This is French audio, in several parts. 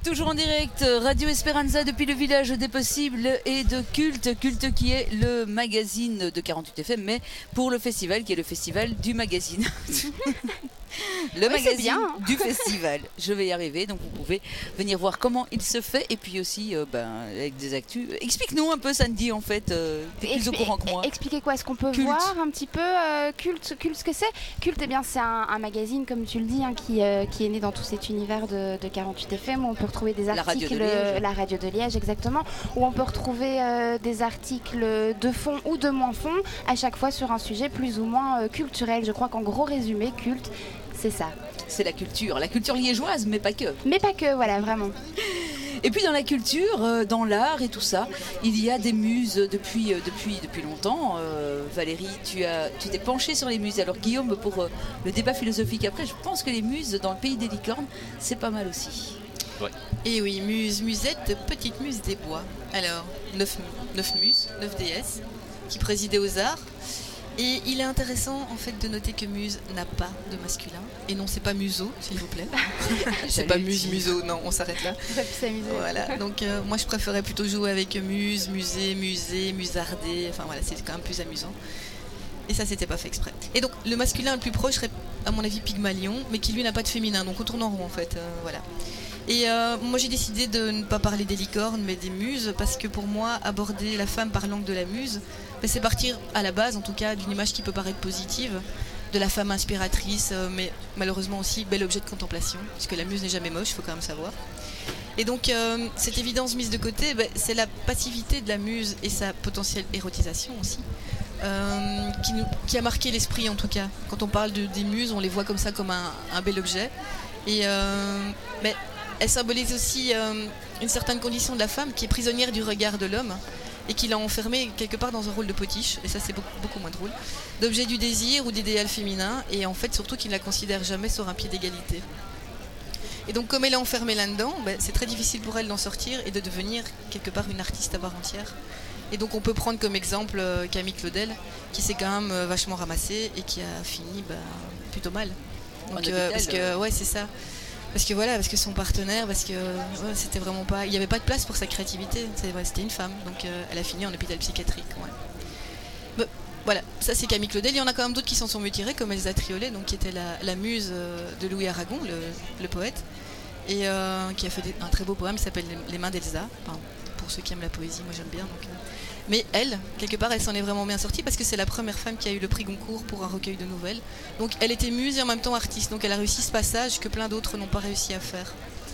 Toujours en direct, Radio Esperanza depuis le village des possibles et de Culte. Culte qui est le magazine de 48 FM, mais pour le festival qui est le festival du magazine. Le magazine bien, hein. Du festival. Je vais y arriver, donc vous pouvez venir voir comment il se fait et puis aussi avec des actus. Explique-nous un peu, Sandy, en fait. T'es plus au courant que moi. Expliquez quoi, est-ce qu'on peut Culte. voir un petit peu Culte, ce que c'est. Culte, eh bien, c'est un magazine, comme tu le dis, hein, qui est né dans tout cet univers de 48 FM où on peut retrouver des articles, la radio de Liège, exactement, où on peut retrouver des articles de fond ou de moins fond, à chaque fois sur un sujet plus ou moins culturel. Je crois qu'en gros résumé, Culte, c'est ça. C'est la culture liégeoise, mais pas que. Mais pas que, voilà, vraiment. Et puis dans la culture, dans l'art et tout ça, il y a des muses depuis longtemps. Valérie, tu t'es penchée sur les muses. Alors Guillaume, pour le débat philosophique après, je pense que les muses dans le pays des licornes, c'est pas mal aussi. Ouais. Et oui, musette, petite muse des bois. Alors, 9 muses, 9 déesses, qui présidaient aux arts. Et il est intéressant en fait de noter que Muse n'a pas de masculin. Et non, c'est pas Museau, s'il vous plaît. C'est pas Museau, non, on s'arrête là. Ça peut s'amuser. Voilà, donc moi je préférais plutôt jouer avec Muse, Musée, Musardé. Enfin voilà, c'est quand même plus amusant. Et ça, c'était pas fait exprès. Et donc, le masculin le plus proche serait, à mon avis, Pygmalion, mais qui lui n'a pas de féminin. Donc on tourne en rond en fait. Voilà. Et moi j'ai décidé de ne pas parler des licornes mais des muses parce que pour moi aborder la femme par l'angle de la muse, c'est partir à la base en tout cas d'une image qui peut paraître positive, de la femme inspiratrice mais malheureusement aussi bel objet de contemplation puisque la muse n'est jamais moche, il faut quand même savoir. Et donc cette évidence mise de côté, c'est la passivité de la muse et sa potentielle érotisation aussi. Qui a marqué l'esprit en tout cas. Quand on parle des muses, on les voit comme ça, comme un bel objet. Et mais elle symbolise aussi une certaine condition de la femme qui est prisonnière du regard de l'homme et qui l'a enfermée quelque part dans un rôle de potiche, et ça c'est beaucoup moins drôle, d'objet du désir ou d'idéal féminin, et en fait surtout qu'il ne la considère jamais sur un pied d'égalité. Et donc comme elle est enfermée là-dedans, c'est très difficile pour elle d'en sortir et de devenir quelque part une artiste à part entière. Et donc on peut prendre comme exemple Camille Claudel, qui s'est quand même vachement ramassée et qui a fini plutôt mal. Donc, parce que ouais, c'est ça. Parce que son partenaire, c'était vraiment pas, il n'y avait pas de place pour sa créativité. C'était une femme, donc elle a fini en hôpital psychiatrique. Ouais. Voilà, ça c'est Camille Claudel. Il y en a quand même d'autres qui s'en sont mieux tirés, comme Elsa Triolet, donc qui était la muse de Louis Aragon, le poète, et qui a fait un très beau poème qui s'appelle Les mains d'Elsa. Enfin, pour ceux qui aiment la poésie, moi j'aime bien. Mais elle, quelque part, elle s'en est vraiment bien sortie parce que c'est la première femme qui a eu le prix Goncourt pour un recueil de nouvelles. Donc elle était muse et en même temps artiste. Donc elle a réussi ce passage que plein d'autres n'ont pas réussi à faire.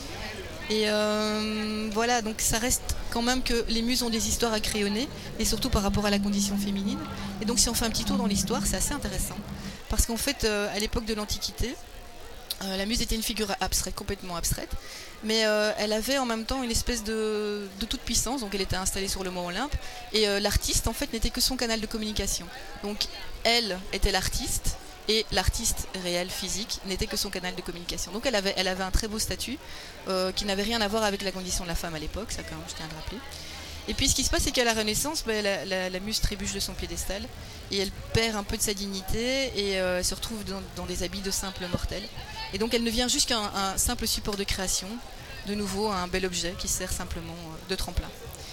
Et voilà, donc ça reste quand même que les muses ont des histoires à crayonner, et surtout par rapport à la condition féminine. Et donc si on fait un petit tour dans l'histoire, c'est assez intéressant. Parce qu'en fait, à l'époque de l'Antiquité, la muse était une figure abstraite, complètement abstraite, mais elle avait en même temps une espèce de toute puissance, donc elle était installée sur le mont Olympe, et l'artiste en fait n'était que son canal de communication. Donc elle était l'artiste, et l'artiste réel, physique, n'était que son canal de communication. Donc elle avait un très beau statut, qui n'avait rien à voir avec la condition de la femme à l'époque, ça quand même je tiens à le rappeler. Et puis ce qui se passe, c'est qu'à la Renaissance, la muse trébuche de son piédestal, et elle perd un peu de sa dignité, et elle se retrouve dans des habits de simple mortel. Et donc elle ne vient juste qu'un simple support de création, de nouveau un bel objet qui sert simplement de tremplin.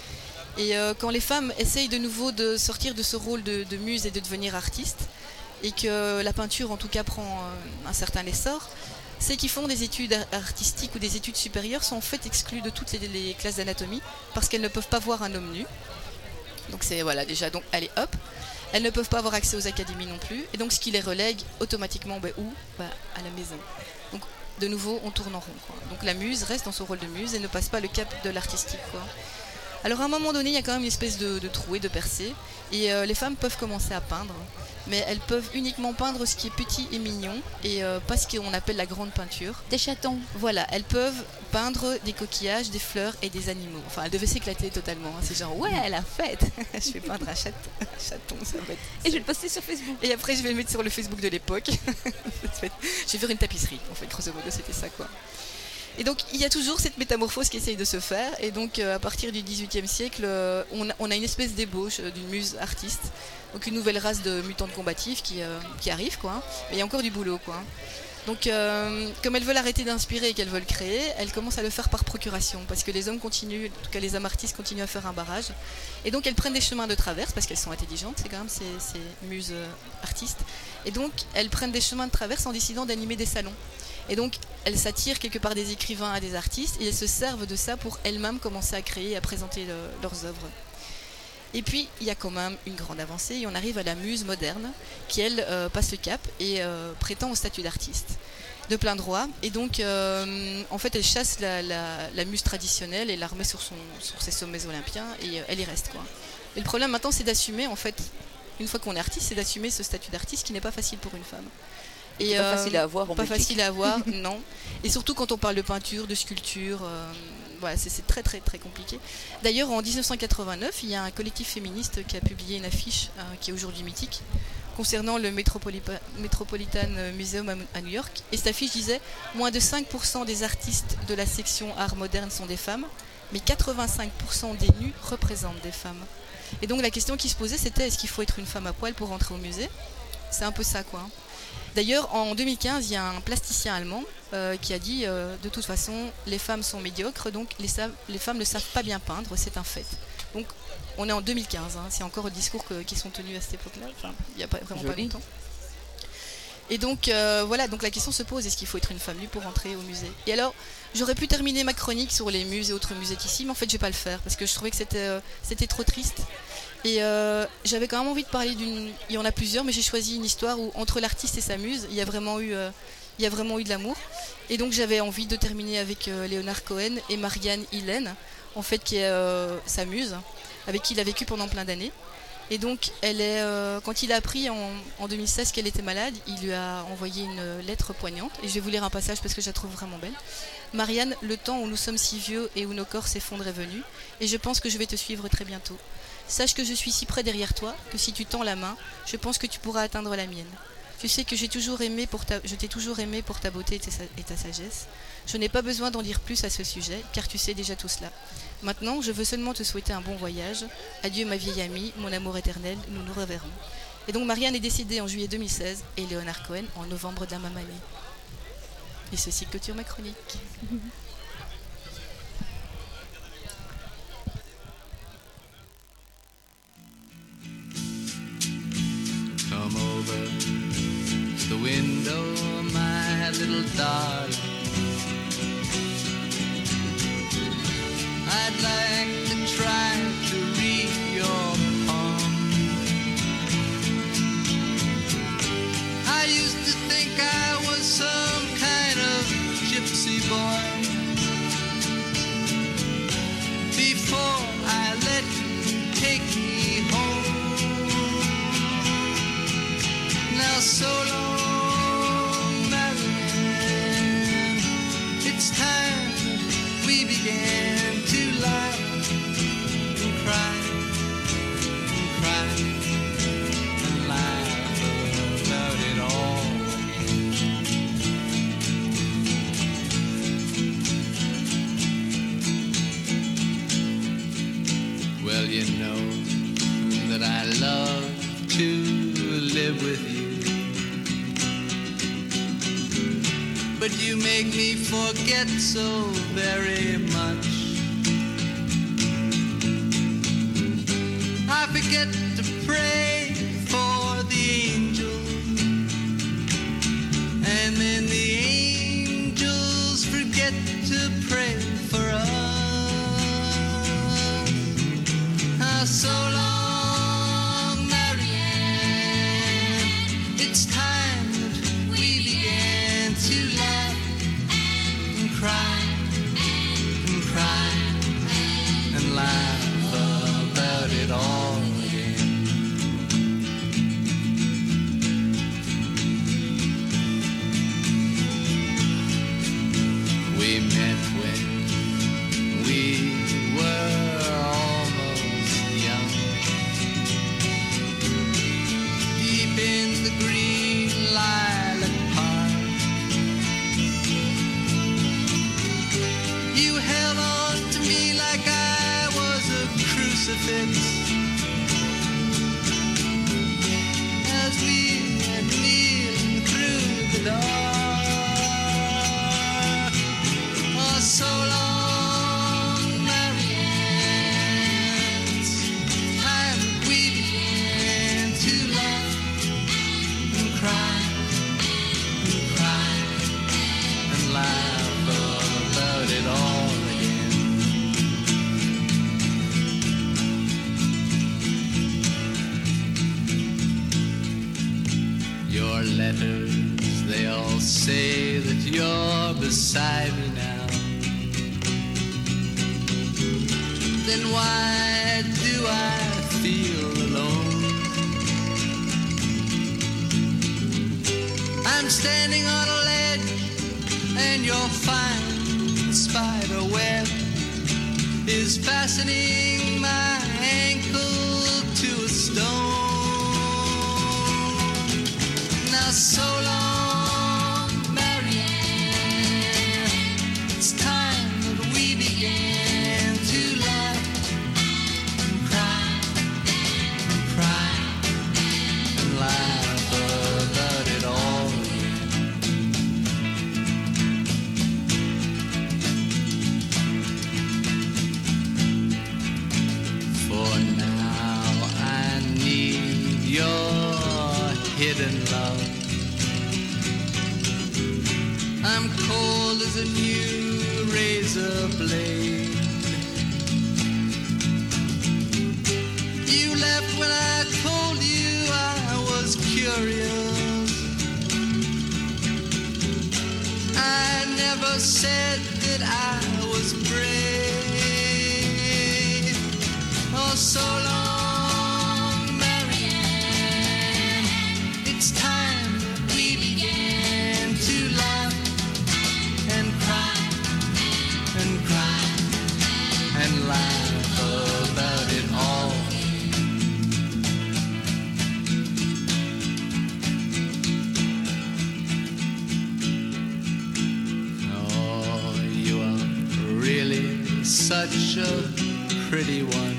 Et quand les femmes essayent de nouveau de sortir de ce rôle de muse et de devenir artiste, et que la peinture en tout cas prend un certain essor, c'est qui font des études artistiques ou des études supérieures sont en fait exclus de toutes les classes d'anatomie parce qu'elles ne peuvent pas voir un homme nu. Donc c'est voilà déjà, donc allez hop. Elles ne peuvent pas avoir accès aux académies non plus, et donc ce qui les relègue automatiquement où à la maison. Donc de nouveau on tourne en rond, quoi. Donc la muse reste dans son rôle de muse et ne passe pas le cap de l'artistique, quoi. Alors à un moment donné il y a quand même une espèce de trou et de percée, et les femmes peuvent commencer à peindre, mais elles peuvent uniquement peindre ce qui est petit et mignon, et pas ce qu'on appelle la grande peinture. Des chatons. Voilà, elles peuvent peindre des coquillages, des fleurs et des animaux. Enfin, elles devaient s'éclater totalement, hein. C'est genre, ouais, la fête. Je vais peindre un chaton, ça va être... Et je vais le poster sur Facebook. Et après, je vais le mettre sur le Facebook de l'époque. Je vais faire une tapisserie, en fait, grosso modo, c'était ça, quoi. Et donc il y a toujours cette métamorphose qui essaye de se faire, et donc à partir du XVIIIe siècle, on a une espèce d'ébauche d'une muse artiste, donc une nouvelle race de mutantes combatifs qui arrive, quoi. Mais il y a encore du boulot, quoi. Donc, comme elles veulent arrêter d'inspirer et qu'elles veulent créer, elles commencent à le faire par procuration, parce que les hommes continuent, en tout cas les âmes artistes continuent à faire un barrage. Et donc elles prennent des chemins de traverse, parce qu'elles sont intelligentes, c'est quand même ces muses artistes. Et donc elles prennent des chemins de traverse en décidant d'animer des salons. Et donc elles s'attirent quelque part des écrivains à des artistes, et elles se servent de ça pour elles-mêmes commencer à créer et à présenter leurs œuvres. Et puis, il y a quand même une grande avancée, et on arrive à la muse moderne, qui, elle, passe le cap et prétend au statut d'artiste, de plein droit. Et donc, en fait, elle chasse la muse traditionnelle et la remet sur ses sommets olympiens, et elle y reste, quoi. Et le problème maintenant, c'est d'assumer, en fait, une fois qu'on est artiste, c'est d'assumer ce statut d'artiste qui n'est pas facile pour une femme. Et pas facile à avoir en Pas Belgique. facile à avoir, non. Et surtout quand on parle de peinture, de sculpture... Voilà, c'est très très très compliqué. D'ailleurs, en 1989, il y a un collectif féministe qui a publié une affiche qui est aujourd'hui mythique concernant le Metropolitan Museum à New York. Et cette affiche disait « Moins de 5% des artistes de la section art moderne sont des femmes, mais 85% des nus représentent des femmes. » Et donc la question qui se posait, c'était « Est-ce qu'il faut être une femme à poil pour entrer au musée ?» C'est un peu ça, quoi. D'ailleurs, en 2015, il y a un plasticien allemand qui a dit de toute façon, les femmes sont médiocres, donc les femmes ne savent pas bien peindre, c'est un fait. Donc, on est en 2015, hein, c'est encore le discours qui sont tenus à cette époque-là, enfin, il n'y a vraiment pas longtemps. Et donc, voilà, donc la question se pose, est-ce qu'il faut être une femme nue pour entrer au musée? Et alors, j'aurais pu terminer ma chronique sur les muses et autres musées ici, mais en fait, je ne vais pas le faire, parce que je trouvais que c'était trop triste. Et j'avais quand même envie de parler il y en a plusieurs, mais j'ai choisi une histoire où entre l'artiste et sa muse, il y a vraiment eu de l'amour. Et donc j'avais envie de terminer avec Leonard Cohen et Marianne Hillen, en fait, qui est sa muse, avec qui il a vécu pendant plein d'années. Et donc quand il a appris en 2016 qu'elle était malade, il lui a envoyé une lettre poignante. Et je vais vous lire un passage parce que je la trouve vraiment belle. Marianne, le temps où nous sommes si vieux et où nos corps s'effondrent est venu, et je pense que je vais te suivre très bientôt. Sache que je suis si près derrière toi que si tu tends la main, je pense que tu pourras atteindre la mienne. Tu sais que je t'ai toujours aimé pour ta beauté et ta sagesse. Je n'ai pas besoin d'en dire plus à ce sujet, car tu sais déjà tout cela. Maintenant, je veux seulement te souhaiter un bon voyage. Adieu ma vieille amie, mon amour éternel, nous nous reverrons. Et donc Marianne est décédée en juillet 2016 et Leonard Cohen en novembre de la même année. Et ceci clôture ma chronique. Come over to the window, my little darling. I'd like to try to read your palm. I used to think I was some kind of gypsy boy before I let you take me home. Now so long, Marianne, it's time we began to laugh and cry and laugh about it all again. Well, you know that I love to live with you, but you make me forget so very much. I forget to pray for the angels, and then the angels forget to pray for us. So long, Marianne, it's time that we began to laugh and cry and laugh about it all again. We met when we were almost young, deep in the green lilac park. You held on to me like I was a crucifix as we went kneeling through the dark. you're beside me now, then why do I feel alone? I'm standing on a ledge and your fine spider web is fastening my ankle to a stone. Now so long, Marianne, it's time that we began to laugh and cry and cry and laugh about it all. For now I need your hidden love. I'm cold as a new razor blade. You left when I told you I was curious. I never said that I was brave. Oh, so long, Marianne, it's time that we began to laugh and cry and laugh about it all. Oh, you are really such a pretty one.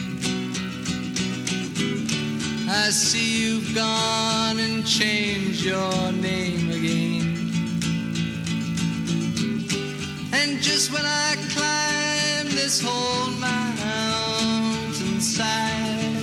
I see you've gone and changed your name again. And just when I climb this whole mountainside,